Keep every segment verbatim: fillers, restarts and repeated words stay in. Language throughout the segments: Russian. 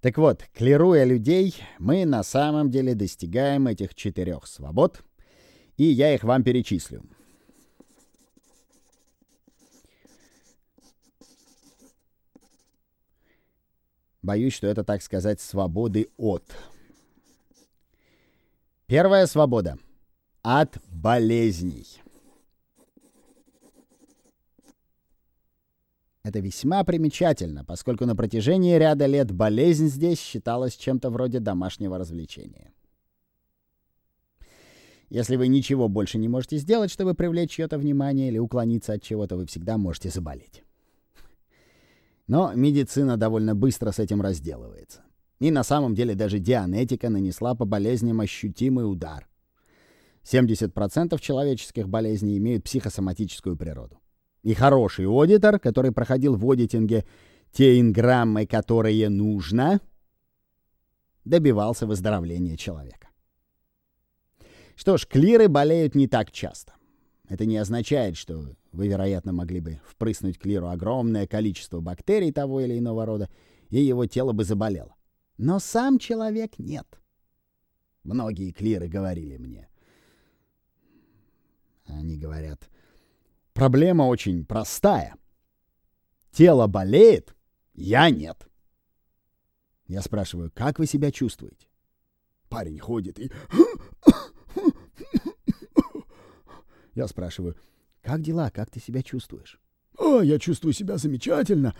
Так вот, клируя людей, мы на самом деле достигаем этих четырех свобод, и я их вам перечислю. Боюсь, что это, так сказать, свободы от. Первая свобода — от болезней. Это весьма примечательно, поскольку на протяжении ряда лет болезнь здесь считалась чем-то вроде домашнего развлечения. Если вы ничего больше не можете сделать, чтобы привлечь чье-то внимание или уклониться от чего-то, вы всегда можете заболеть. Но медицина довольно быстро с этим разделывается. И на самом деле даже дианетика нанесла по болезням ощутимый удар. семьдесят процентов человеческих болезней имеют психосоматическую природу. И хороший аудитор, который проходил в аудитинге те инграммы, которые нужно, добивался выздоровления человека. Что ж, клиры болеют не так часто. Это не означает, что вы, вероятно, могли бы впрыснуть клиру огромное количество бактерий того или иного рода, и его тело бы заболело. Но сам человек нет. Многие клиры говорили мне. Они говорят, проблема очень простая. Тело болеет, я нет. Я спрашиваю, как вы себя чувствуете? Парень ходит и... Я спрашиваю, как дела, как ты себя чувствуешь? О, я чувствую себя замечательно.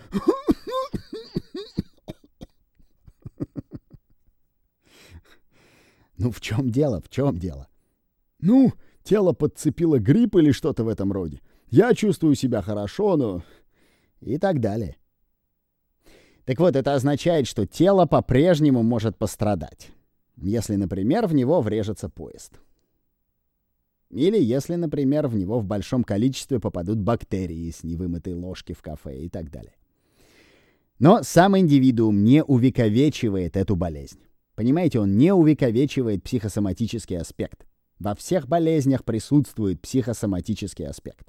Ну, в чем дело, в чем дело? Ну, тело подцепило грипп или что-то в этом роде. Я чувствую себя хорошо, но... И так далее. Так вот, это означает, что тело по-прежнему может пострадать. Если, например, в него врежется поезд. Или если, например, в него в большом количестве попадут бактерии с невымытой ложки в кафе и так далее. Но сам индивидуум не увековечивает эту болезнь. Понимаете, он не увековечивает психосоматический аспект. Во всех болезнях присутствует психосоматический аспект.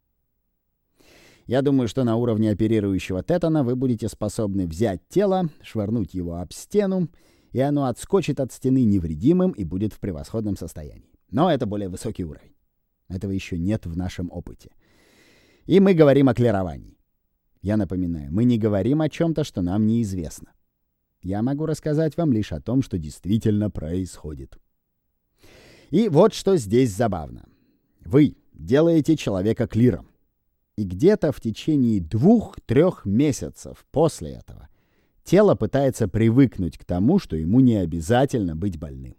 Я думаю, что на уровне оперирующего тетана вы будете способны взять тело, швырнуть его об стену, и оно отскочит от стены невредимым и будет в превосходном состоянии. Но это более высокий уровень. Этого еще нет в нашем опыте. И мы говорим о клировании. Я напоминаю, мы не говорим о чем-то, что нам неизвестно. Я могу рассказать вам лишь о том, что действительно происходит. И вот что здесь забавно. Вы делаете человека клиром. И где-то в течение двух-трех месяцев после этого тело пытается привыкнуть к тому, что ему не обязательно быть больным.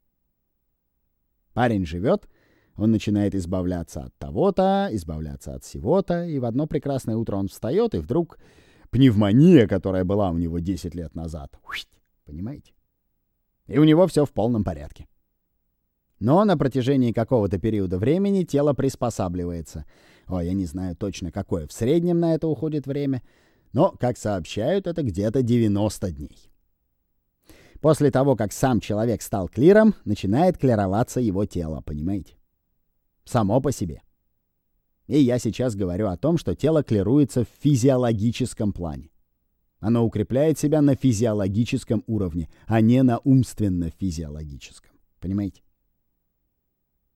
Парень живет, он начинает избавляться от того-то, избавляться от всего-то, и в одно прекрасное утро он встает, и вдруг пневмония, которая была у него десять лет назад. Понимаете? И у него все в полном порядке. Но на протяжении какого-то периода времени тело приспосабливается. О, я не знаю точно, какое в среднем на это уходит время, но, как сообщают, это где-то девяносто дней. После того, как сам человек стал клиром, начинает клироваться его тело, понимаете? Само по себе. И я сейчас говорю о том, что тело клируется в физиологическом плане. Оно укрепляет себя на физиологическом уровне, а не на умственно-физиологическом. Понимаете?